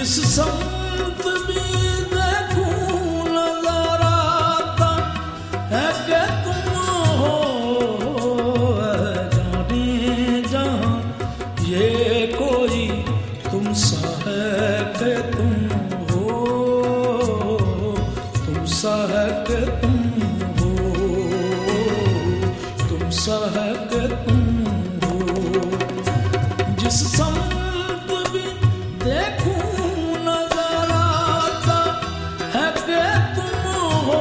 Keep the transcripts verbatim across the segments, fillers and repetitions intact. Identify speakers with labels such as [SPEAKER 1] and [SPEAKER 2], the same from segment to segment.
[SPEAKER 1] जिस संत भी देखूं नजर आता है कि तुम हो जाने जहां, ये कोई तुम सा है कि तुम हो, तुम सा है कि तुम हो, तुम सा है कि तुम हो। जिस संत भी देखूं नजर आता है कि तुम हो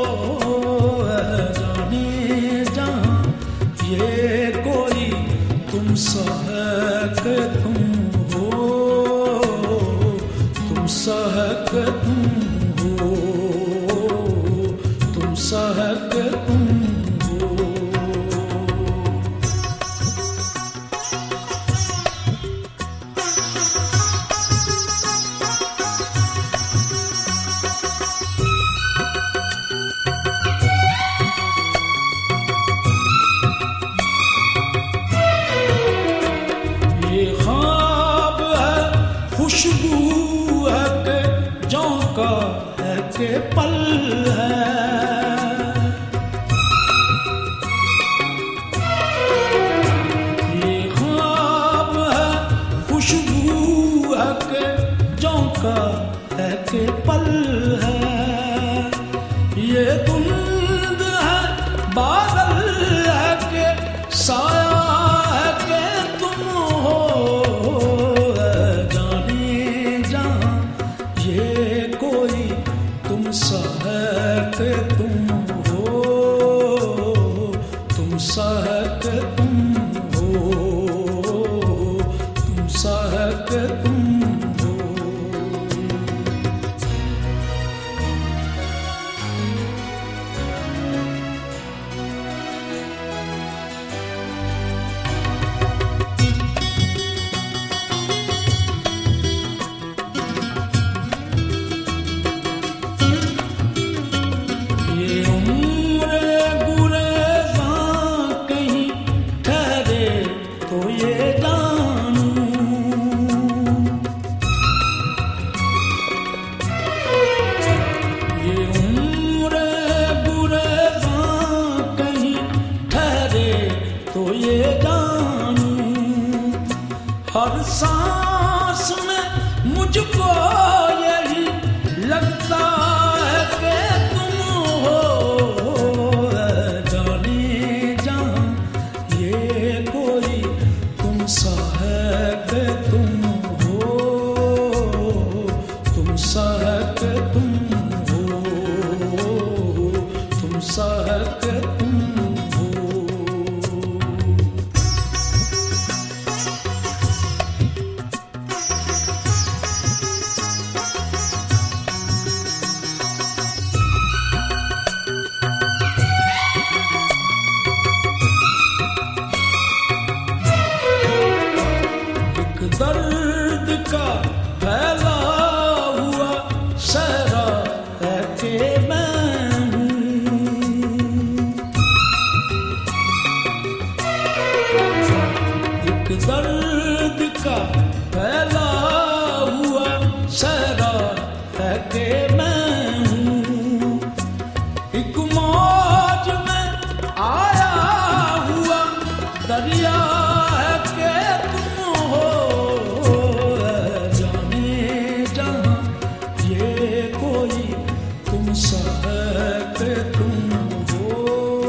[SPEAKER 1] जाने जहां, ये कोई तुम सा है कि तुम हो, तुम सा है कि तुम हो, तुम सा है कि तुम हो। ये ख्वाब है, खुशबू है कि जौं का है कि पल है। ये ख्वाब है, खुशबू है कि जौं का है कि पल है। ये धुंध है, बादल है कि साया है कि तुम हो जाने जहां, ये कोई तुम सा है कि तुम हो, तुम सा है कि तुम हो, तुम सा है कि तुम हो। ये उम्र गुरेज़ां कहीं ठहरे तो ये जानूं, ये उम्र गुरेज़ां कहीं ठहरे तो ये जानूं। हर सांस में मुझको यही लगता है कि तुम हो जाने जहां, ये कोई तुम सा है कि तुम हो, तुम सा है कि तुम हो, तुम सा है कि तुम हो। एक दर्द का फैला हुआ सहरा है कि मैं हूँ। एक दर्द का फैला हुआ सहरा है कि मैं हूँ। एक मौज में आया हुआ दरिया है कि तुम हो जाने जहां, ये कोई तुम सा है कि तुम हो,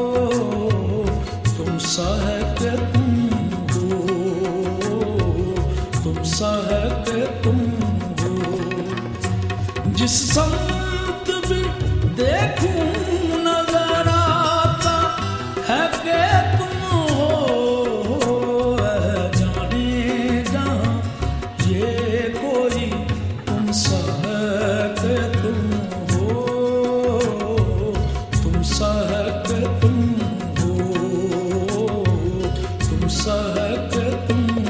[SPEAKER 1] तुम सा है कि तुम हो, तुम सा है कि तुम हो। जिस संत भी देखूं नजर आता है कि तुम हो जाने जहां, ये कोई तुम सा है कि तुम हो, तुम सा है कि तुम हो, तुम सा है कि तुम